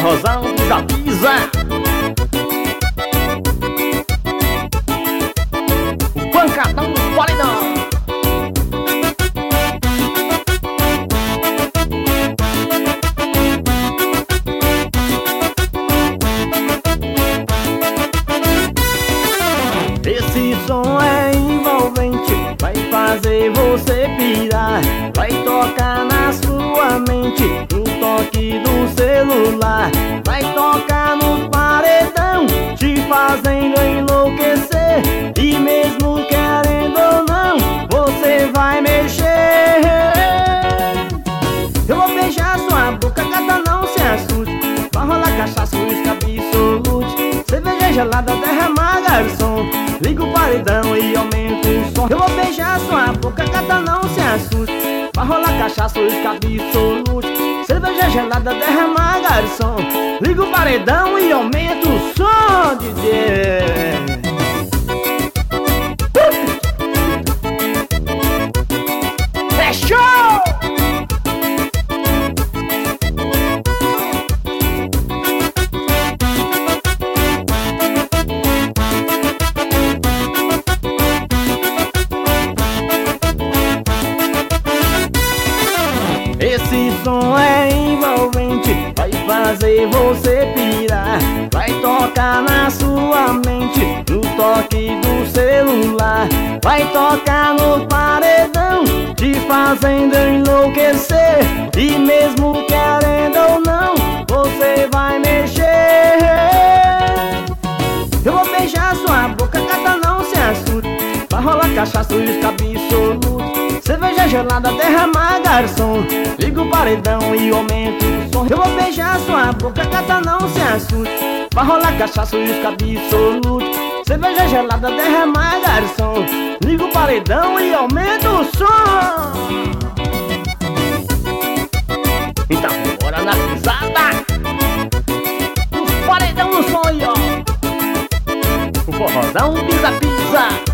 forrozão da pisa. O pancadão do paredão. Esse som é envolvente, vai fazer você pirar. Vai tocar na sua mente, no toque do celular. Vai tocar no paredão, te fazendo enlouquecer. E mesmo querendo ou não, você vai mexer. Eu vou beijar sua boca, gata, não se assuste. Vai rolar cachaça, uísque absolute. Cerveja gelada, derramar, garçom. Liga o paredão e aumenta o som. Eu vou beijar sua boca, gata, não se assuste. Vai rolar cachaça, uísque absolute. Cerveja gelada, derramar, garçom. Liga o paredão e aumenta o som, DJ. É show! Esse som é envolvente, vai fazer você pirar. Vai tocar na sua mente, no toque do celular. Vai tocar no paredão, te fazendo enlouquecer. E mesmo querendo ou não, você vai mexer. Eu vou beijar sua boca, gata, não se assuste. Vai rolar cachaça, uísque absolute. Cerveja gelada, derramar, garçom. Liga o paredão e aumenta o som. Eu vou beijar sua boca, gata, não se assuste. Vai rolar cachaça, uísque absolute. Cerveja gelada, derramar, garçom. Liga o paredão e aumenta o som. Então, bora na pisada. O paredão no som, ó. O forrozão pisa-pisa.